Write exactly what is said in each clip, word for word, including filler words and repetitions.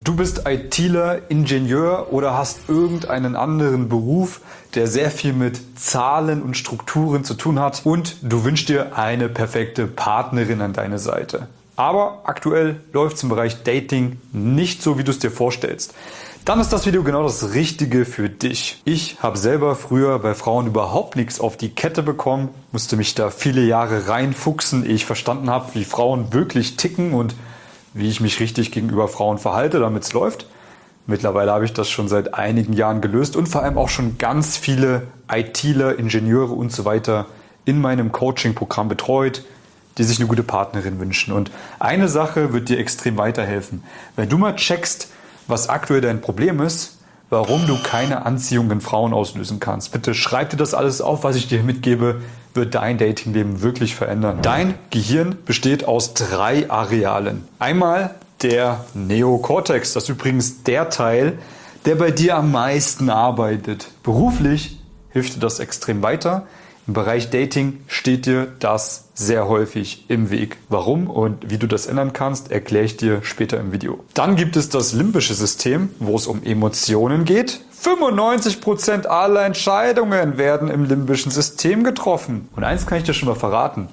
Du bist ITler, Ingenieur oder hast irgendeinen anderen Beruf, der sehr viel mit Zahlen und Strukturen zu tun hat und du wünschst dir eine perfekte Partnerin an deine Seite. Aber aktuell läuft es im Bereich Dating nicht so, wie du es dir vorstellst. Dann ist das Video genau das Richtige für dich. Ich habe selber früher bei Frauen überhaupt nichts auf die Kette bekommen, musste mich da viele Jahre reinfuchsen, ehe ich verstanden habe, wie Frauen wirklich ticken und wie ich mich richtig gegenüber Frauen verhalte, damit es läuft. Mittlerweile habe ich das schon seit einigen Jahren gelöst und vor allem auch schon ganz viele ITler, Ingenieure und so weiter in meinem Coaching-Programm betreut, die sich eine gute Partnerin wünschen. Und eine Sache wird dir extrem weiterhelfen. Wenn du mal checkst, was aktuell dein Problem ist, warum du keine Anziehung in Frauen auslösen kannst. Bitte schreib dir das alles auf, was ich dir mitgebe, wird dein Datingleben wirklich verändern. Dein Gehirn besteht aus drei Arealen. Einmal der Neokortex, das ist übrigens der Teil, der bei dir am meisten arbeitet. Beruflich hilft dir das extrem weiter. Im Bereich Dating steht dir das sehr häufig im Weg. Warum und wie du das ändern kannst, erkläre ich dir später im Video. Dann gibt es das limbische System, wo es um Emotionen geht. fünfundneunzig Prozent aller Entscheidungen werden im limbischen System getroffen. Und eins kann ich dir schon mal verraten.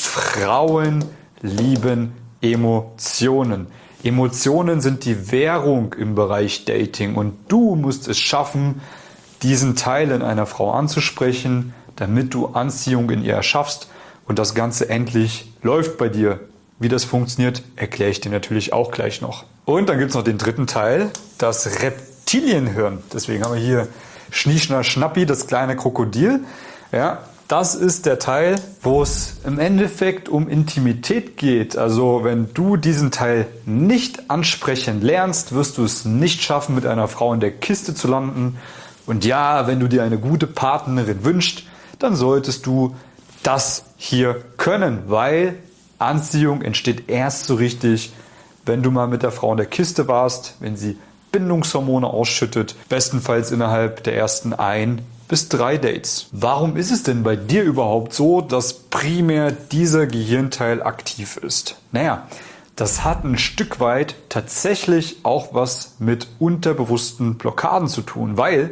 Frauen lieben Emotionen. Emotionen sind die Währung im Bereich Dating und du musst es schaffen, diesen Teil in einer Frau anzusprechen, damit du Anziehung in ihr erschaffst und das Ganze endlich läuft bei dir. Wie das funktioniert, erkläre ich dir natürlich auch gleich noch. Und dann gibt es noch den dritten Teil, das Reptilienhirn. Deswegen haben wir hier Schnieschner Schnappi, das kleine Krokodil. Ja, das ist der Teil, wo es im Endeffekt um Intimität geht. Also wenn du diesen Teil nicht ansprechen lernst, wirst du es nicht schaffen, mit einer Frau in der Kiste zu landen. Und ja, wenn du dir eine gute Partnerin wünschst, dann solltest du das hier können, weil Anziehung entsteht erst so richtig, wenn du mal mit der Frau in der Kiste warst, wenn sie Bindungshormone ausschüttet, bestenfalls innerhalb der ersten ein bis drei Dates. Warum ist es denn bei dir überhaupt so, dass primär dieser Gehirnteil aktiv ist? Naja, das hat ein Stück weit tatsächlich auch was mit unterbewussten Blockaden zu tun, weil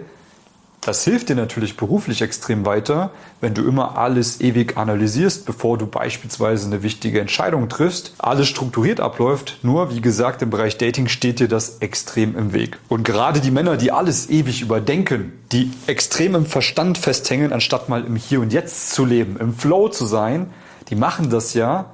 das hilft dir natürlich beruflich extrem weiter, wenn du immer alles ewig analysierst, bevor du beispielsweise eine wichtige Entscheidung triffst. Alles strukturiert abläuft, nur wie gesagt, im Bereich Dating steht dir das extrem im Weg. Und gerade die Männer, die alles ewig überdenken, die extrem im Verstand festhängen, anstatt mal im Hier und Jetzt zu leben, im Flow zu sein, die machen das ja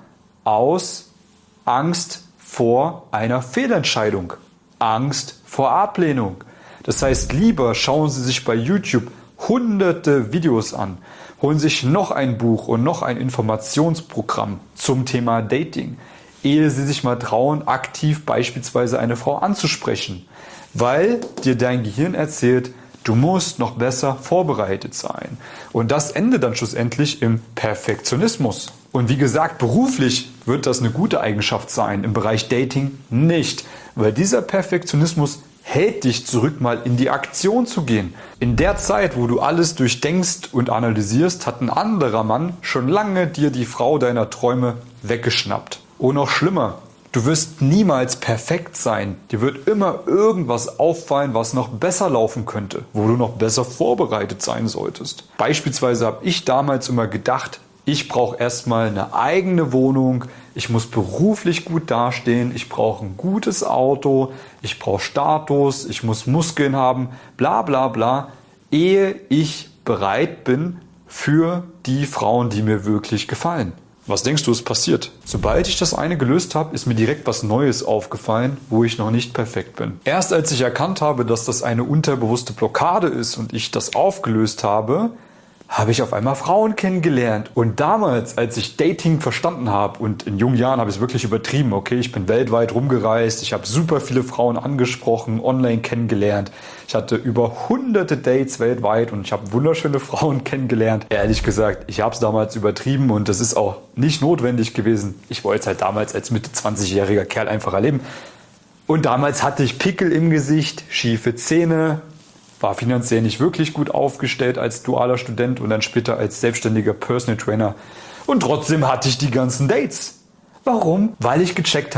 aus Angst vor einer Fehlentscheidung, Angst vor Ablehnung. Das heißt, lieber schauen Sie sich bei YouTube hunderte Videos an, holen sich noch ein Buch und noch ein Informationsprogramm zum Thema Dating, ehe Sie sich mal trauen, aktiv beispielsweise eine Frau anzusprechen, weil dir dein Gehirn erzählt, du musst noch besser vorbereitet sein. Und das endet dann schlussendlich im Perfektionismus. Und wie gesagt, beruflich wird das eine gute Eigenschaft sein, im Bereich Dating nicht, weil dieser Perfektionismus hält dich zurück, mal in die Aktion zu gehen. In der Zeit, wo du alles durchdenkst und analysierst, hat ein anderer Mann schon lange dir die Frau deiner Träume weggeschnappt. Und noch schlimmer, du wirst niemals perfekt sein. Dir wird immer irgendwas auffallen, was noch besser laufen könnte, wo du noch besser vorbereitet sein solltest. Beispielsweise habe ich damals immer gedacht, ich brauche erstmal eine eigene Wohnung, ich muss beruflich gut dastehen, ich brauche ein gutes Auto, ich brauche Status, ich muss Muskeln haben, bla bla bla, ehe ich bereit bin für die Frauen, die mir wirklich gefallen. Was denkst du, ist passiert? Sobald ich das eine gelöst habe, ist mir direkt was Neues aufgefallen, wo ich noch nicht perfekt bin. Erst als ich erkannt habe, dass das eine unterbewusste Blockade ist und ich das aufgelöst habe, habe ich auf einmal Frauen kennengelernt. Und damals, als ich Dating verstanden habe, und in jungen Jahren habe ich es wirklich übertrieben, okay, ich bin weltweit rumgereist, ich habe super viele Frauen angesprochen, online kennengelernt. Ich hatte über hunderte Dates weltweit und ich habe wunderschöne Frauen kennengelernt. Ehrlich gesagt, ich habe es damals übertrieben und das ist auch nicht notwendig gewesen. Ich wollte es halt damals als Mitte zwanzigjähriger Kerl einfach erleben. Und damals hatte ich Pickel im Gesicht, schiefe Zähne, war finanziell nicht wirklich gut aufgestellt als dualer Student und dann später als selbstständiger Personal Trainer. Und trotzdem hatte ich die ganzen Dates. Warum? Weil ich gecheckt habe,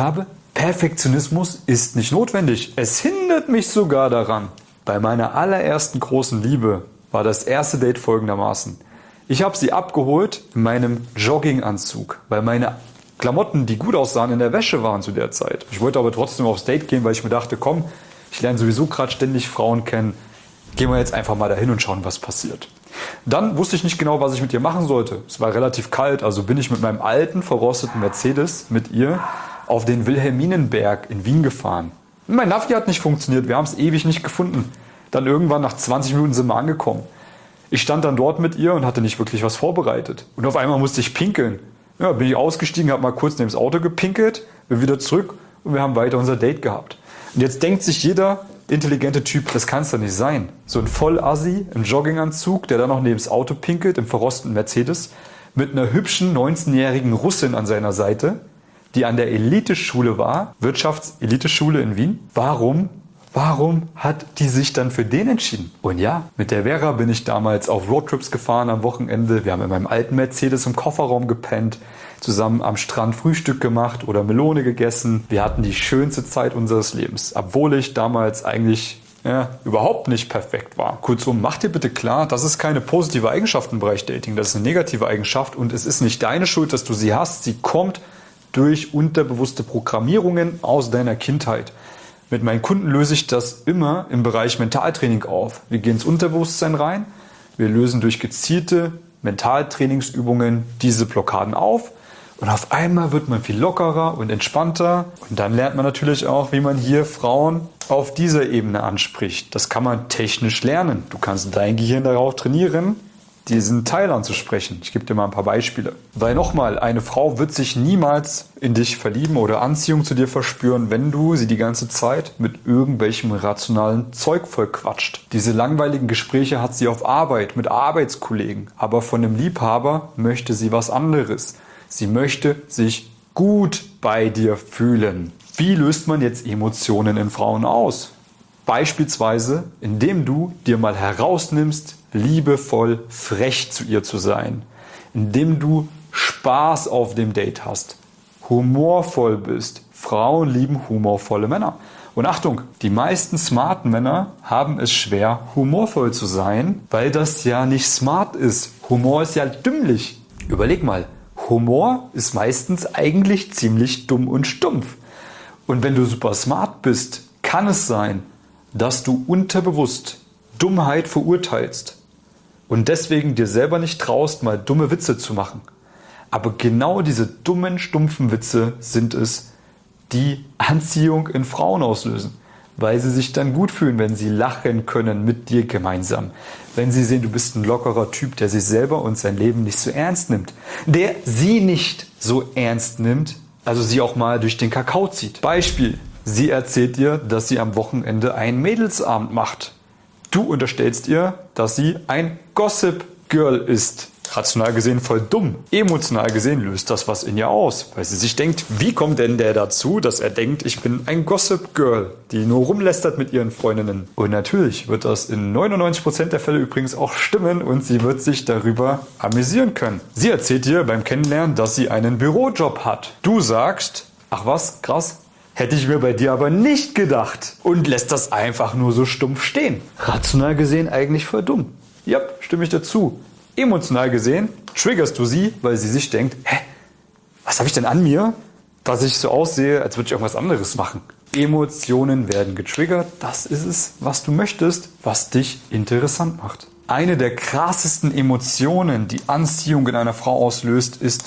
Perfektionismus ist nicht notwendig. Es hindert mich sogar daran. Bei meiner allerersten großen Liebe war das erste Date folgendermaßen. Ich habe sie abgeholt in meinem Jogginganzug, weil meine Klamotten, die gut aussahen, in der Wäsche waren zu der Zeit. Ich wollte aber trotzdem aufs Date gehen, weil ich mir dachte, komm, ich lerne sowieso gerade ständig Frauen kennen. Gehen wir jetzt einfach mal dahin und schauen, was passiert. Dann wusste ich nicht genau, was ich mit ihr machen sollte. Es war relativ kalt, also bin ich mit meinem alten, verrosteten Mercedes mit ihr auf den Wilhelminenberg in Wien gefahren. Mein Navi hat nicht funktioniert, wir haben es ewig nicht gefunden. Dann irgendwann nach zwanzig Minuten sind wir angekommen. Ich stand dann dort mit ihr und hatte nicht wirklich was vorbereitet. Und auf einmal musste ich pinkeln. Ja, bin ich ausgestiegen, habe mal kurz neben das Auto gepinkelt, bin wieder zurück und wir haben weiter unser Date gehabt. Und jetzt denkt sich jeder intelligente Typ, das kann es doch nicht sein. So ein Vollassi im Jogginganzug, der dann noch neben das Auto pinkelt, im verrosteten Mercedes, mit einer hübschen neunzehnjährigen Russin an seiner Seite, die an der Eliteschule war, Wirtschaftseliteschule in Wien. Warum? Warum hat die sich dann für den entschieden? Und ja, mit der Vera bin ich damals auf Roadtrips gefahren am Wochenende. Wir haben in meinem alten Mercedes im Kofferraum gepennt, zusammen am Strand Frühstück gemacht oder Melone gegessen. Wir hatten die schönste Zeit unseres Lebens, obwohl ich damals eigentlich ja, überhaupt nicht perfekt war. Kurzum, mach dir bitte klar, das ist keine positive Eigenschaft im Bereich Dating, das ist eine negative Eigenschaft und es ist nicht deine Schuld, dass du sie hast. Sie kommt durch unterbewusste Programmierungen aus deiner Kindheit. Mit meinen Kunden löse ich das immer im Bereich Mentaltraining auf. Wir gehen ins Unterbewusstsein rein, wir lösen durch gezielte Mentaltrainingsübungen diese Blockaden auf und auf einmal wird man viel lockerer und entspannter und dann lernt man natürlich auch, wie man hier Frauen auf dieser Ebene anspricht. Das kann man technisch lernen. Du kannst dein Gehirn darauf trainieren, diesen Teil anzusprechen. Ich gebe dir mal ein paar Beispiele. Weil nochmal, eine Frau wird sich niemals in dich verlieben oder Anziehung zu dir verspüren, wenn du sie die ganze Zeit mit irgendwelchem rationalen Zeug vollquatscht. Diese langweiligen Gespräche hat sie auf Arbeit, mit Arbeitskollegen. Aber von einem Liebhaber möchte sie was anderes. Sie möchte sich gut bei dir fühlen. Wie löst man jetzt Emotionen in Frauen aus? Beispielsweise, indem du dir mal herausnimmst, liebevoll frech zu ihr zu sein, indem du Spaß auf dem Date hast, humorvoll bist. Frauen lieben humorvolle Männer. Und Achtung, die meisten smarten Männer haben es schwer, humorvoll zu sein, weil das ja nicht smart ist. Humor ist ja dümmlich. Überleg mal, Humor ist meistens eigentlich ziemlich dumm und stumpf. Und wenn du super smart bist, kann es sein, dass du unterbewusst Dummheit verurteilst und deswegen dir selber nicht traust, mal dumme Witze zu machen. Aber genau diese dummen, stumpfen Witze sind es, die Anziehung in Frauen auslösen, weil sie sich dann gut fühlen, wenn sie lachen können mit dir gemeinsam. Wenn sie sehen, du bist ein lockerer Typ, der sich selber und sein Leben nicht so ernst nimmt, der sie nicht so ernst nimmt, also sie auch mal durch den Kakao zieht. Beispiel. Sie erzählt dir, dass sie am Wochenende einen Mädelsabend macht. Du unterstellst ihr, dass sie ein Gossip Girl ist. Rational gesehen voll dumm. Emotional gesehen löst das was in ihr aus, weil sie sich denkt, wie kommt denn der dazu, dass er denkt, ich bin ein Gossip Girl, die nur rumlästert mit ihren Freundinnen. Und natürlich wird das in neunundneunzig Prozent der Fälle übrigens auch stimmen und sie wird sich darüber amüsieren können. Sie erzählt dir beim Kennenlernen, dass sie einen Bürojob hat. Du sagst, ach was, krass. Hätte ich mir bei dir aber nicht gedacht. Und lässt das einfach nur so stumpf stehen. Rational gesehen eigentlich voll dumm. Ja, stimme ich dazu. Emotional gesehen triggerst du sie, weil sie sich denkt, hä, was habe ich denn an mir, dass ich so aussehe, als würde ich irgendwas anderes machen. Emotionen werden getriggert. Das ist es, was du möchtest, was dich interessant macht. Eine der krassesten Emotionen, die Anziehung in einer Frau auslöst, ist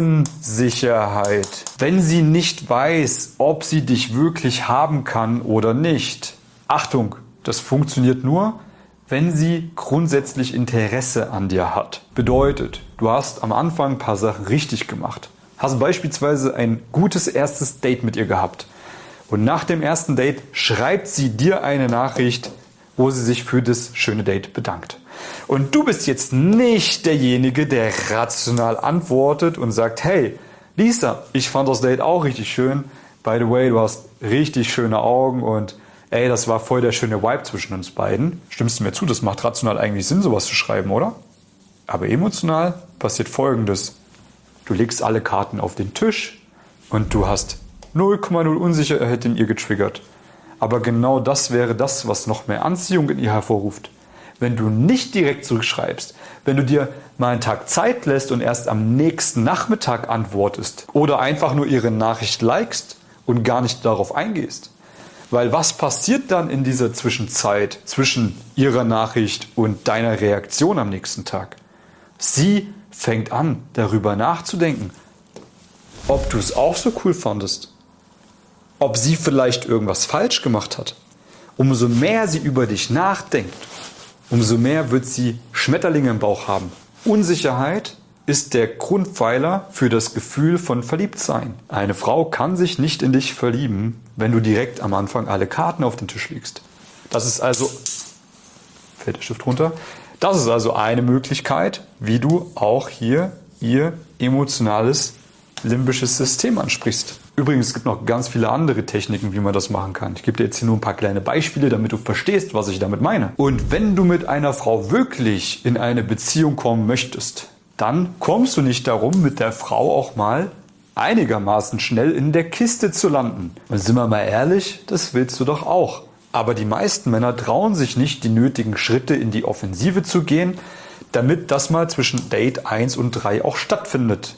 Unsicherheit. Wenn sie nicht weiß, ob sie dich wirklich haben kann oder nicht. Achtung, das funktioniert nur, wenn sie grundsätzlich Interesse an dir hat. Bedeutet, du hast am Anfang ein paar Sachen richtig gemacht. Hast beispielsweise ein gutes erstes Date mit ihr gehabt. Und nach dem ersten Date schreibt sie dir eine Nachricht, wo sie sich für das schöne Date bedankt. Und du bist jetzt nicht derjenige, der rational antwortet und sagt, hey, Lisa, ich fand das Date auch richtig schön. By the way, du hast richtig schöne Augen und ey, das war voll der schöne Vibe zwischen uns beiden. Stimmst du mir zu, das macht rational eigentlich Sinn, sowas zu schreiben, oder? Aber emotional passiert Folgendes. Du legst alle Karten auf den Tisch und du hast null Komma null Unsicherheit in ihr getriggert. Aber genau das wäre das, was noch mehr Anziehung in ihr hervorruft. Wenn du nicht direkt zurückschreibst, wenn du dir mal einen Tag Zeit lässt und erst am nächsten Nachmittag antwortest oder einfach nur ihre Nachricht likest und gar nicht darauf eingehst. Weil was passiert dann in dieser Zwischenzeit zwischen ihrer Nachricht und deiner Reaktion am nächsten Tag? Sie fängt an, darüber nachzudenken, ob du es auch so cool fandest, ob sie vielleicht irgendwas falsch gemacht hat. Umso mehr sie über dich nachdenkt, umso mehr wird sie Schmetterlinge im Bauch haben. Unsicherheit ist der Grundpfeiler für das Gefühl von Verliebtsein. Eine Frau kann sich nicht in dich verlieben, wenn du direkt am Anfang alle Karten auf den Tisch legst. Das ist also, fällt der Stift runter, das ist also eine Möglichkeit, wie du auch hier ihr emotionales limbisches System ansprichst. Übrigens, es gibt noch ganz viele andere Techniken, wie man das machen kann. Ich gebe dir jetzt hier nur ein paar kleine Beispiele, damit du verstehst, was ich damit meine. Und wenn du mit einer Frau wirklich in eine Beziehung kommen möchtest, dann kommst du nicht darum, mit der Frau auch mal einigermaßen schnell in der Kiste zu landen. Und sind wir mal ehrlich, das willst du doch auch. Aber die meisten Männer trauen sich nicht, die nötigen Schritte in die Offensive zu gehen, damit das mal zwischen Date eins und drei auch stattfindet.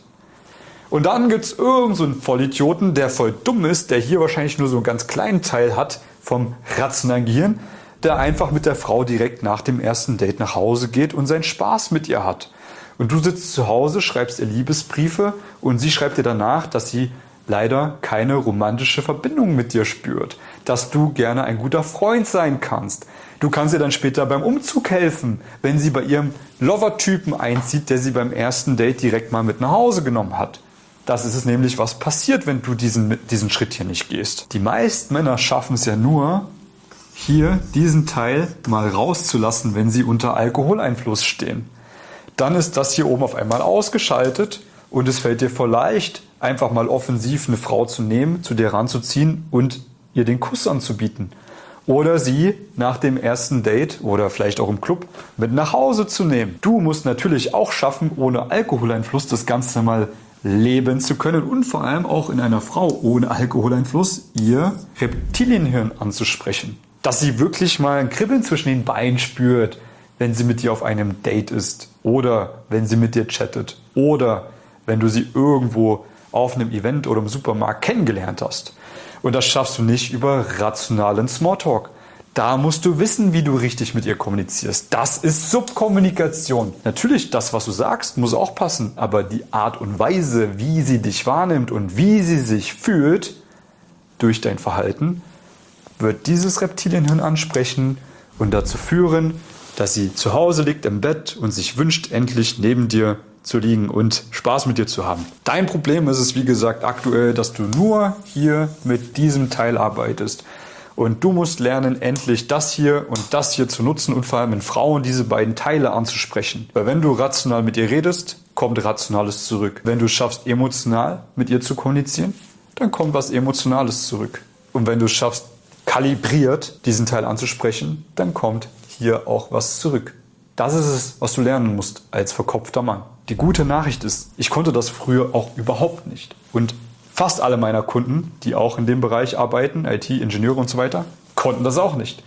Und dann gibt es irgend so einen Vollidioten, der voll dumm ist, der hier wahrscheinlich nur so einen ganz kleinen Teil hat vom rationalen Gehirn, der einfach mit der Frau direkt nach dem ersten Date nach Hause geht und seinen Spaß mit ihr hat. Und du sitzt zu Hause, schreibst ihr Liebesbriefe und sie schreibt dir danach, dass sie leider keine romantische Verbindung mit dir spürt, dass du gerne ein guter Freund sein kannst. Du kannst ihr dann später beim Umzug helfen, wenn sie bei ihrem Lover-Typen einzieht, der sie beim ersten Date direkt mal mit nach Hause genommen hat. Das ist es nämlich, was passiert, wenn du diesen, diesen Schritt hier nicht gehst. Die meisten Männer schaffen es ja nur, hier diesen Teil mal rauszulassen, wenn sie unter Alkoholeinfluss stehen. Dann ist das hier oben auf einmal ausgeschaltet und es fällt dir voll leicht, einfach mal offensiv eine Frau zu nehmen, zu dir ranzuziehen und ihr den Kuss anzubieten. Oder sie nach dem ersten Date oder vielleicht auch im Club mit nach Hause zu nehmen. Du musst natürlich auch schaffen, ohne Alkoholeinfluss das Ganze mal leben zu können und vor allem auch in einer Frau ohne Alkoholeinfluss ihr Reptilienhirn anzusprechen. Dass sie wirklich mal ein Kribbeln zwischen den Beinen spürt, wenn sie mit dir auf einem Date ist oder wenn sie mit dir chattet oder wenn du sie irgendwo auf einem Event oder im Supermarkt kennengelernt hast. Und das schaffst du nicht über rationalen Smalltalk. Da musst du wissen, wie du richtig mit ihr kommunizierst. Das ist Subkommunikation. Natürlich, das, was du sagst, muss auch passen. Aber die Art und Weise, wie sie dich wahrnimmt und wie sie sich fühlt durch dein Verhalten, wird dieses Reptilienhirn ansprechen und dazu führen, dass sie zu Hause liegt im Bett und sich wünscht, endlich neben dir zu liegen und Spaß mit dir zu haben. Dein Problem ist es, wie gesagt, aktuell, dass du nur hier mit diesem Teil arbeitest. Und du musst lernen, endlich das hier und das hier zu nutzen und vor allem in Frauen diese beiden Teile anzusprechen. Weil wenn du rational mit ihr redest, kommt Rationales zurück. Wenn du es schaffst, emotional mit ihr zu kommunizieren, dann kommt was Emotionales zurück. Und wenn du es schaffst, kalibriert diesen Teil anzusprechen, dann kommt hier auch was zurück. Das ist es, was du lernen musst als verkopfter Mann. Die gute Nachricht ist, ich konnte das früher auch überhaupt nicht. Und fast alle meiner Kunden, die auch in dem Bereich arbeiten, I T, Ingenieure und so weiter, konnten das auch nicht.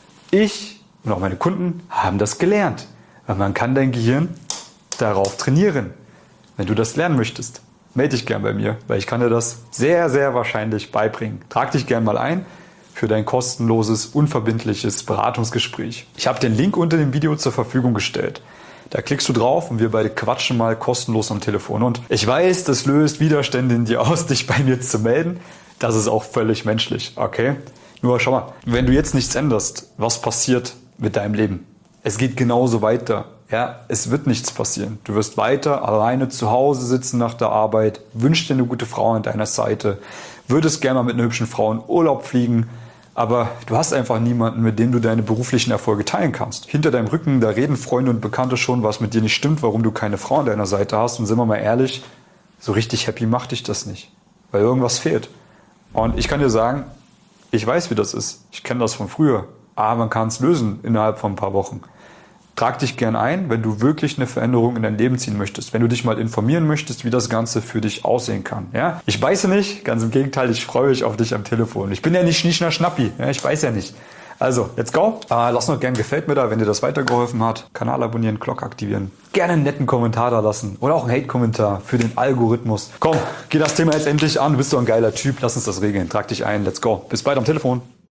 Ich und auch meine Kunden haben das gelernt. Weil man kann dein Gehirn darauf trainieren. Wenn du das lernen möchtest, melde dich gern bei mir, weil ich kann dir das sehr, sehr wahrscheinlich beibringen. Trag dich gern mal ein für dein kostenloses, unverbindliches Beratungsgespräch. Ich habe den Link unter dem Video zur Verfügung gestellt. Da klickst du drauf und wir beide quatschen mal kostenlos am Telefon. Und ich weiß, das löst Widerstände in dir aus, dich bei mir zu melden. Das ist auch völlig menschlich, okay? Nur schau mal, wenn du jetzt nichts änderst, was passiert mit deinem Leben? Es geht genauso weiter. Ja, es wird nichts passieren. Du wirst weiter alleine zu Hause sitzen nach der Arbeit, wünschst dir eine gute Frau an deiner Seite, würdest gerne mal mit einer hübschen Frau in Urlaub fliegen, aber du hast einfach niemanden, mit dem du deine beruflichen Erfolge teilen kannst. Hinter deinem Rücken, da reden Freunde und Bekannte schon, was mit dir nicht stimmt, warum du keine Frau an deiner Seite hast. Und sind wir mal ehrlich, so richtig happy macht dich das nicht, weil irgendwas fehlt. Und ich kann dir sagen, ich weiß, wie das ist. Ich kenne das von früher. Aber man kann es lösen innerhalb von ein paar Wochen. trag dich gern ein, wenn du wirklich eine Veränderung in dein Leben ziehen möchtest. Wenn du dich mal informieren möchtest, wie das Ganze für dich aussehen kann. Ja? Ich weiß ja nicht, ganz im Gegenteil, ich freue mich auf dich am Telefon. Ich bin ja nicht Schnischner Schnappi, ja? Ich weiß ja nicht. Also, let's go. Äh, lass noch gern gefällt mir da, wenn dir das weitergeholfen hat. Kanal abonnieren, Glocke aktivieren. Gerne einen netten Kommentar da lassen. Oder auch einen Hate-Kommentar für den Algorithmus. Komm, geh das Thema jetzt endlich an. Du bist doch ein geiler Typ. Lass uns das regeln. Trag dich ein. Let's go. Bis bald am Telefon.